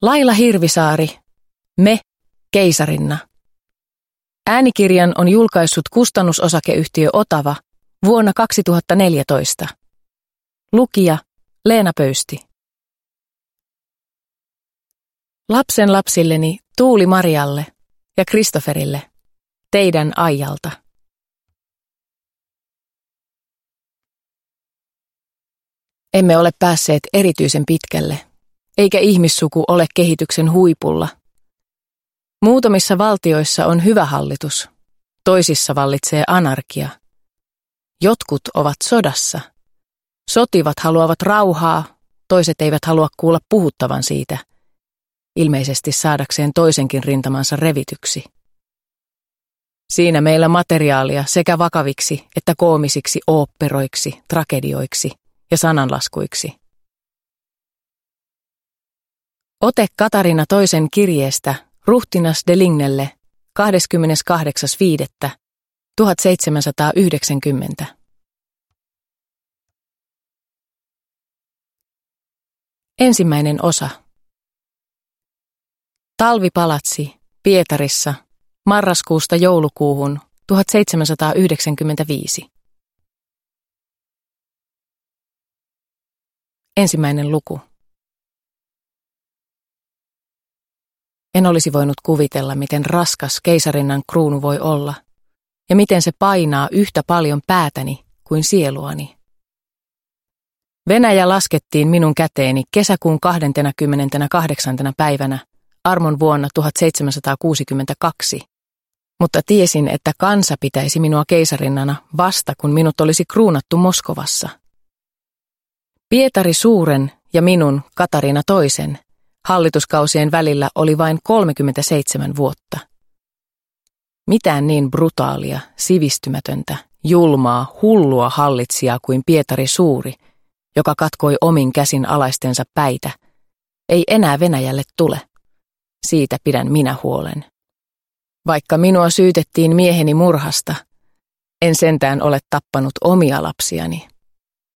Laila Hirvisaari, Me, keisarinna. Äänikirjan on julkaissut kustannusosakeyhtiö Otava vuonna 2014. Lukija Leena Pöysti. Lapsen lapsilleni Tuuli Marialle ja Kristoferille, teidän Aijalta. Emme ole päässeet erityisen pitkälle, eikä ihmissuku ole kehityksen huipulla. Muutamissa valtioissa on hyvä hallitus, toisissa vallitsee anarkia. Jotkut ovat sodassa. Sotivat haluavat rauhaa, toiset eivät halua kuulla puhuttavan siitä, ilmeisesti saadakseen toisenkin rintamansa revityksi. Siinä meillä materiaalia sekä vakaviksi että koomisiksi oopperoiksi, tragedioiksi ja sananlaskuiksi. Ote Katarina toisen kirjeestä ruhtinas de Lignelle 28.5.1790. Ensimmäinen osa. Talvipalatsi Pietarissa marraskuusta joulukuuhun 1795. Ensimmäinen luku. En olisi voinut kuvitella, miten raskas keisarinnan kruunu voi olla, ja miten se painaa yhtä paljon päätäni kuin sieluani. Venäjä laskettiin minun käteeni kesäkuun 28. päivänä armon vuonna 1762, mutta tiesin, että kansa pitäisi minua keisarinnana vasta, kun minut olisi kruunattu Moskovassa. Pietari Suuren ja minun Katarina toisen hallituskausien välillä oli vain 37 vuotta. Mitään niin brutaalia, sivistymätöntä, julmaa, hullua hallitsijaa kuin Pietari Suuri, joka katkoi omin käsin alaistensa päitä, ei enää Venäjälle tule. Siitä pidän minä huolen. Vaikka minua syytettiin mieheni murhasta, en sentään ole tappanut omia lapsiani.